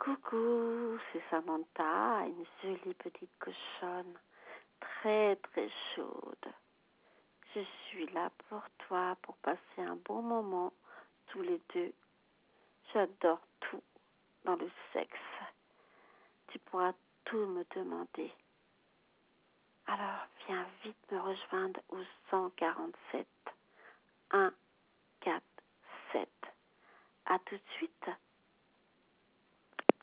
Coucou, c'est Samantha, une jolie petite cochonne, très très chaude. Je suis là pour toi, pour passer un bon moment, tous les deux. J'adore tout dans le sexe. Tu pourras tout me demander. Alors, viens vite me rejoindre au 147 147. À tout de suite.